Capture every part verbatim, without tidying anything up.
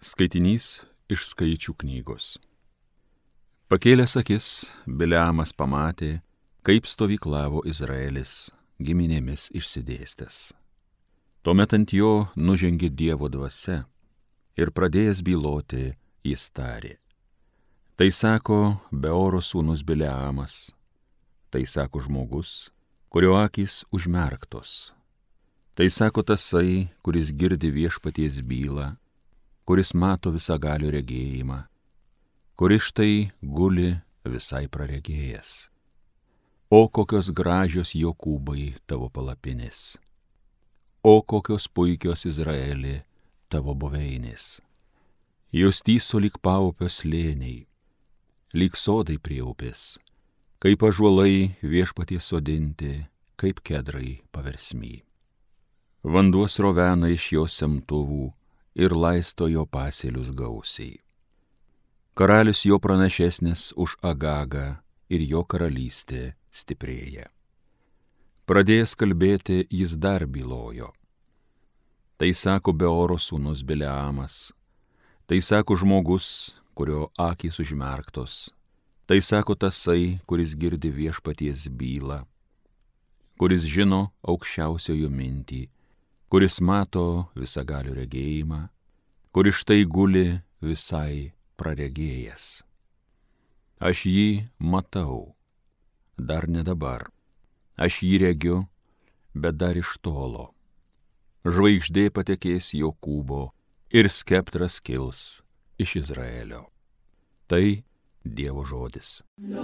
Skaitinys iš Skaičių knygos. Pakėlęs akis, Biliamas pamatė, kaip stovyklavo Izraelis giminėmis išsidėstęs. Tuomet ant jo nužengė Dievo dvasia ir pradėjęs byloti, jis tarė. Tai sako Beoro sūnus Biliamas, tai sako žmogus, kurio akys užmerktos. Tai sako tasai, kuris girdi viešpaties bylą, kuris mato visagalio regėjimą, kuris štai guli visai praregėjęs. O kokios gražios Jokūbai tavo palapinės, o kokios puikios Izraeli tavo buveinės. Jos tyso lyg paupio slėniai, lyg sodai prie upės, kaip ąžuolai viešpaties sodinti, kaip kedrai paversmy. Vanduo srovena iš jo semtuvų ir laisto jo pasėlius gausiai. Karalius jo pranašesnis už Agagą ir jo karalystė stiprėja. Pradėjęs kalbėti, jis dar bylojo. Tai sako Beoro sūnus Biliamas, tai sako žmogus, kurio akys užmerktos, tai sako tasai, kuris girdi viešpaties bylą, kuris žino aukščiausiojo mintį, kuris mato visagalio regėjimą, kuris štai guli visai praregėjęs. Aš jį matau, dar ne dabar, aš jį regiu, bet dar iš tolo. Žvaigždė patekės Jokūbo ir skeptras kils iš Izraelio. Tai Dievo žodis.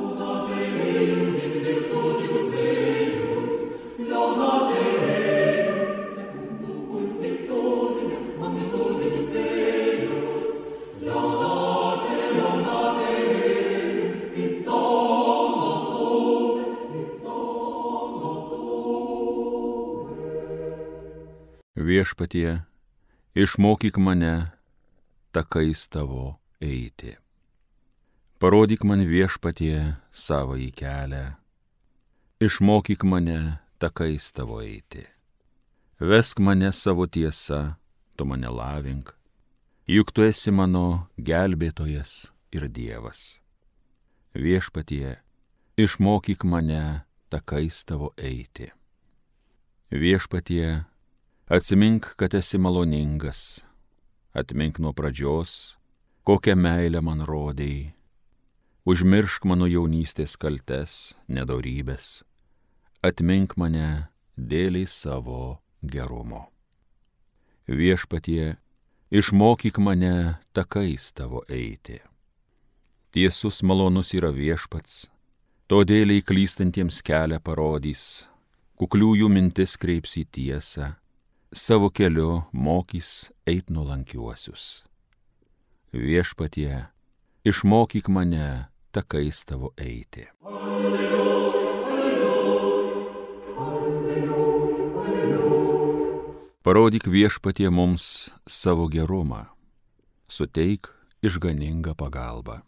Viešpatie, išmokyk mane takais tavo eiti. Parodyk man, Viešpatie, savąjį kelią. Išmokyk mane takais tavo eiti. Vesk mane savo tiesa, tu mane lavink, juk tu esi mano gelbėtojas ir Dievas. Viešpatie, išmokyk mane takais tavo eiti. Viešpatie, atsimink, kad esi maloningas, atmink nuo pradžios, kokią meilę man rodei, užmiršk mano jaunystės kaltes, nedorybės, atmink mane dėliai savo gerumo. Viešpatie, išmokyk mane takais tavo eiti. Tiesus malonus yra Viešpats, todėl klystantiems kelią parodys, kukliųjų mintis kreips į tiesą, savo keliu mokys eit nuolankiuosius. Viešpatie, išmokyk mane takais tavo eiti. Alleluja, alleluja, alleluja, alleluja. Parodyk, Viešpatie, mums savo gerumą, suteik išganingą pagalbą.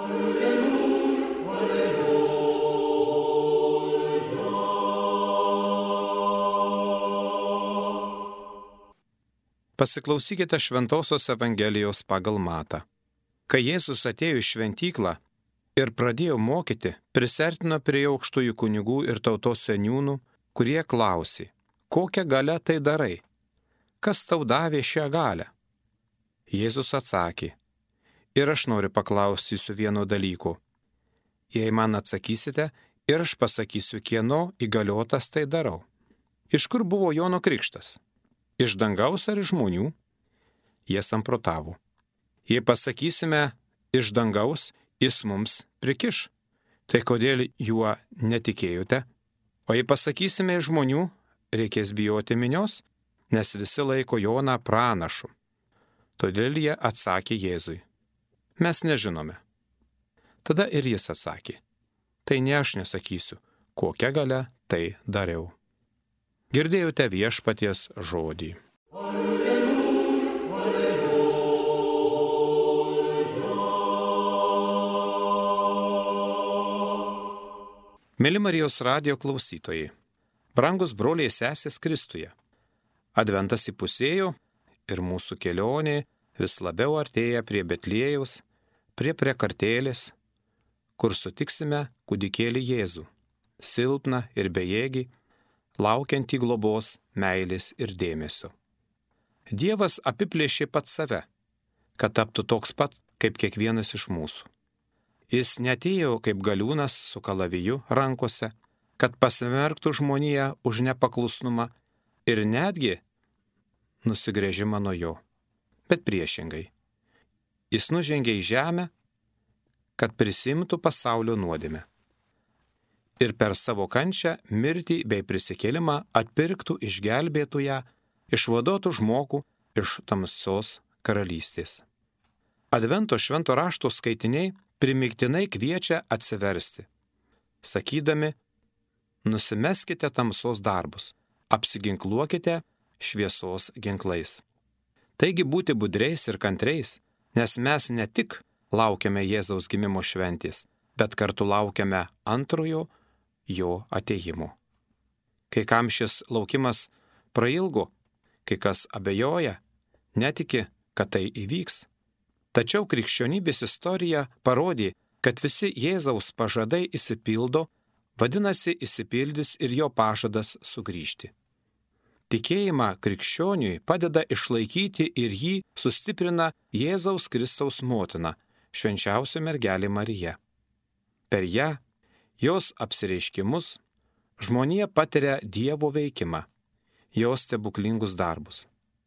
Pasiklausykite Šventosios Evangelijos pagal Matą. Kai Jėzus atėjo į šventyklą ir pradėjo mokyti, prisertino prie aukštųjų kunigų ir tautos seniūnų, kurie klausė, kokią galią tai darai? Kas tau davė šią galią? Jėzus atsakė, ir aš noriu paklausti jūsų vieno dalyko. Jei man atsakysite, ir aš pasakysiu, kieno įgaliotas tai darau. Iš kur buvo Jono krikštas? Iš dangaus ar iš žmonių? Jie samprotavo. Jei pasakysime iš dangaus, jis mums prikiš. Tai kodėl juo netikėjote? O jei pasakysime iš žmonių, reikės bijoti minios, nes visi laiko Joną pranašu. Todėl jie atsakė Jėzui. Mes nežinome. Tada ir jis atsakė. Tai ne aš nesakysiu, kokią galią tai dariau. Girdėjote Viešpaties žodį. Alleluja, alleluja. Mėly Marijos radijo klausytojai, brangus broliai sesės Kristuje, Adventas įpusėjo ir mūsų kelionė vis labiau artėja prie Betliejaus, prie prakartėlės, kur sutiksime kūdikėlį Jėzų, silpną ir bejėgį, laukiantį globos, meilės ir dėmesio. Dievas apiplėšė pats save, kad taptų toks pat kaip kiekvienas iš mūsų. Jis netėjo kaip galiūnas su kalaviju rankose, kad pasmerktų žmoniją už nepaklusnumą ir netgi nusigręžimą nuo jo. Bet priešingai, jis nužengė į žemę, kad prisimtų pasaulio nuodėmę. Ir per savo kančią, mirtį bei prisikėlimą atpirktų išgelbėtųją, išvaduotų žmogų iš tamsios karalystės. Advento švento rašto skaitiniai primygtinai kviečia atsiversti, sakydami, nusimeskite tamsos darbus, apsiginkluokite šviesos ginklais. Taigi būti budreis ir kantriais, nes mes ne tik laukiame Jėzaus gimimo šventės, bet kartu laukiame antrojo jo atėjimo. Kai kam šis laukimas prailgo, kai kas abejoja, netiki, kad tai įvyks. Tačiau krikščionybės istorija parodė, kad visi Jėzaus pažadai išsipildo, vadinasi, išsipildys ir jo pažadas sugrįžti. Tikėjimą krikščioniui padeda išlaikyti ir jį sustiprina Jėzaus Kristaus motina, švenčiausia mergelė Marija. Per ją, jos apsireiškimus, žmonija patiria Dievo veikimą, jos stebuklingus darbus.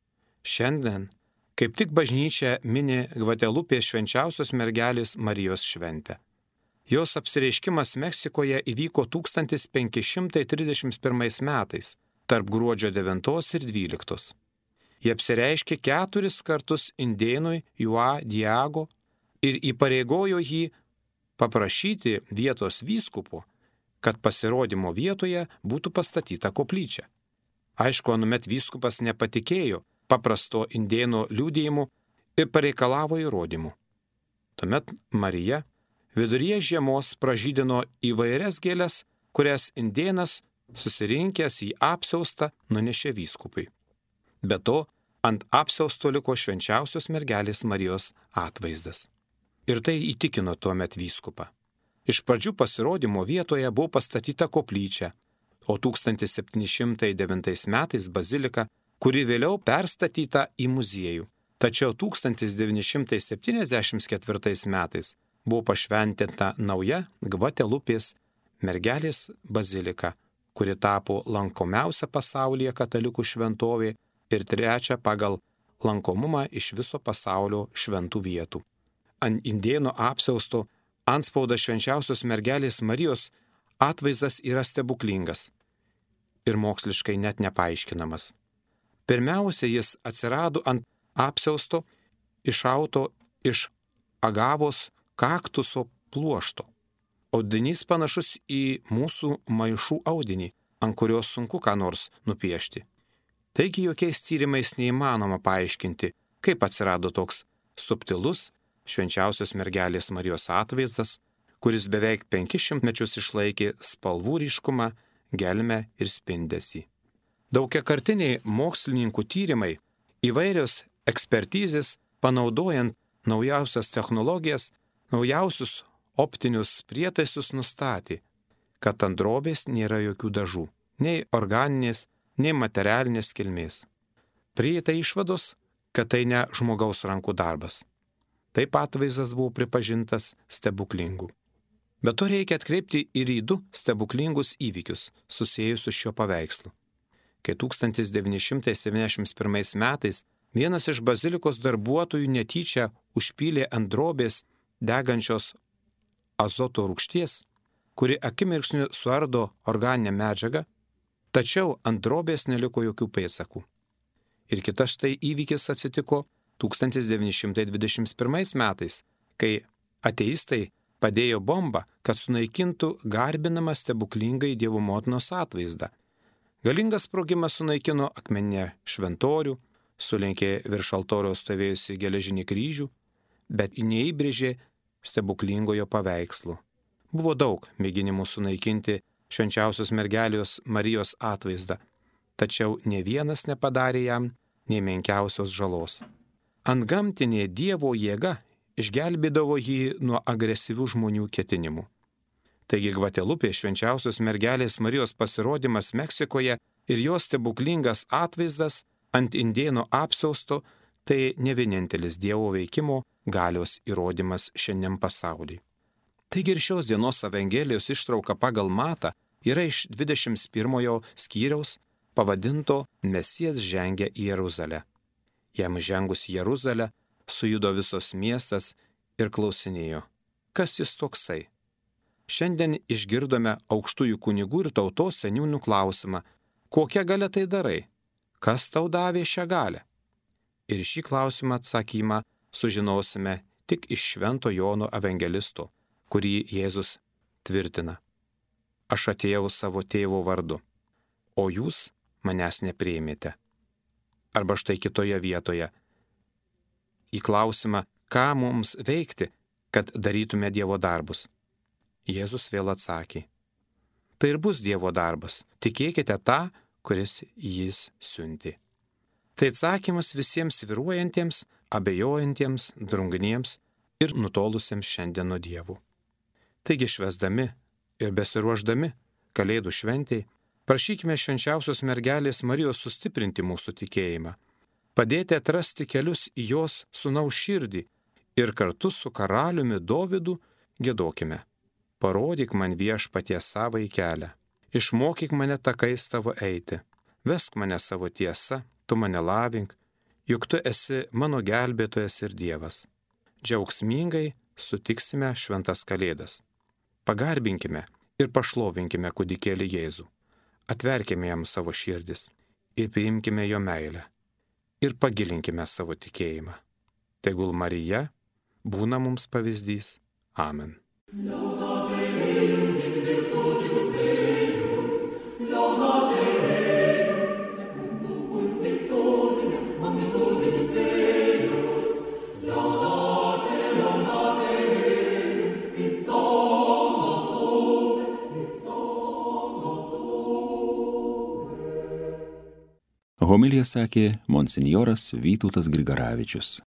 Šiandien kaip tik bažnyčia mini Gvatelupės švenčiausios mergelės Marijos šventę. Jos apsireiškimas Meksikoje įvyko tūkstantis penki šimtai trisdešimt pirmais metais, tarp gruodžio devintos ir dvyliktos. Jie apsireiškė keturis kartus indėnui Juan Diego ir įpareigojo jį paprašyti vietos vyskupo, kad pasirodymo vietoje būtų pastatyta koplyčia. Aišku, anuomet vyskupas nepatikėjo paprasto indėno liudijimu ir pareikalavo įrodymų. Tuomet Marija viduryje žiemos pražydino įvairias gėles, kurias indėnas susirinkęs į apsiaustą nunešė vyskupui. Be to, ant apsiausto liko švenčiausios mergelės Marijos atvaizdas. Ir tai įtikino tuomet vyskupą. Iš pradžių pasirodymo vietoje buvo pastatyta koplyčia, o tūkstantis septyni šimtai devintais metais bazilika, kuri vėliau perstatyta į muziejų. Tačiau tūkstantis devyni šimtai septyniasdešimt ketvirtais metais buvo pašventinta nauja Gvatelupės mergelės bazilika, kuri tapo lankomiausia pasaulyje katalikų šventovė ir trečia pagal lankomumą iš viso pasaulio šventų vietų. Ant indėno apsiausto antspaudas švenčiausios mergelės Marijos atvaizdas yra stebuklingas ir moksliškai net nepaaiškinamas. Pirmiausia, jis atsirado ant apsiausto išauto iš agavos kaktuso pluošto. Audinys panašus į mūsų maišų audinį, ant kurios sunku ką nors nupiešti. Taigi jokiais tyrimais neįmanoma paaiškinti, kaip atsirado toks subtilus švenčiausios mergelės Marijos atvaizdas, kuris beveik penkis šimtmečius išlaikė spalvų ryškumą, gelmę ir spindesį. Daugiakartiniai mokslininkų tyrimai, įvairios ekspertizės, panaudojant naujausias technologijas, naujausius optinius prietaisus nustatė, kad ant drobės nėra jokių dažų, nei organinės, nei materialinės kilmės. Prieita išvados, kad tai ne žmogaus rankų darbas. Taip atvaizdas buvo pripažintas stebuklingu. Bet to reikia atkreipti ir į du stebuklingus įvykius susijusius šiuo paveikslu. Kai tūkstantis devyni šimtai septyniasdešimt pirmais metais vienas iš bazilikos darbuotojų netyčia užpylė ant drobės degančios azoto rūgšties, kuri akimirksniu suardo organinę medžiagą, tačiau ant drobės neliko jokių pėdsakų. Ir kitas štai įvykis atsitiko tūkstantis devyni šimtai dvidešimt pirmais metais, kai ateistai padėjo bombą, kad sunaikintų garbinamą stebuklingai Dievo motinos atvaizdą. Galingas sprogimas sunaikino akmeninę šventorių, sulenkė virš altoriaus stovėjusi geležinį kryžių, bet neįbrėžė stebuklingojo paveikslo. Buvo daug mėginimų sunaikinti švenčiausios mergelės Marijos atvaizdą, tačiau ne vienas nepadarė jam nei menkiausios žalos. Antgamtinė Dievo jėga išgelbėdavo jį nuo agresyvių žmonių ketinimų. Taigi Gvatelupė švenčiausios mergelės Marijos pasirodymas Meksikoje ir jos stebuklingas atvaizdas ant indėno apsiausto tai ne vienintelis Dievo veikimo galios įrodymas šiandien pasauliui. Taigi ir šios dienos Evangelijos ištrauka pagal Matą yra iš dvidešimt pirmojo skyriaus pavadinto Mesijas žengia į Jeruzalę. Jam žengus į Jeruzalę sujudo visos miestas ir klausinėjo, kas jis toksai. Šiandien išgirdome aukštųjų kunigų ir tautos seniūnų klausimą, kokią galę tai darai, kas tau davė šią galę. Ir šį klausimą atsakymą sužinosime tik iš Švento Jono evangelisto, kurį Jėzus tvirtina. Aš atėjau savo tėvo vardu, o jūs manęs nepriėmėte. Arba štai kitoje vietoje. Į klausimą, ką mums veikti, kad darytume Dievo darbus. Jėzus vėl atsakė. Tai ir bus Dievo darbas, tikėkite tą, kuris jis siuntė. Tai atsakymas visiems svyruojantiems, abejojantiems, drungniems ir nutolusiems šiandien nuo Dievo. Taigi švęsdami ir besiruošdami Kalėdų šventei, prašykime švenčiausios mergelės Marijos sustiprinti mūsų tikėjimą, padėti atrasti kelius į jos sūnaus širdį ir kartu su karaliumi Dovydu giedokime. Parodyk man Viešpatie savąjį kelią, išmokyk mane takais tavo eiti, vesk mane savo tiesa, tu mane lavink, juk tu esi mano gelbėtojas ir Dievas. Džiaugsmingai sutiksime šventas Kalėdas. Pagarbinkime ir pašlovinkime kūdikėlį Jėzų. Atverkime jam savo širdis ir priimkime jo meilę. Ir pagilinkime savo tikėjimą. Tegul Marija būna mums pavyzdys. Amen. Homiliją sakė monsinjoras Vytautas Grigaravičius.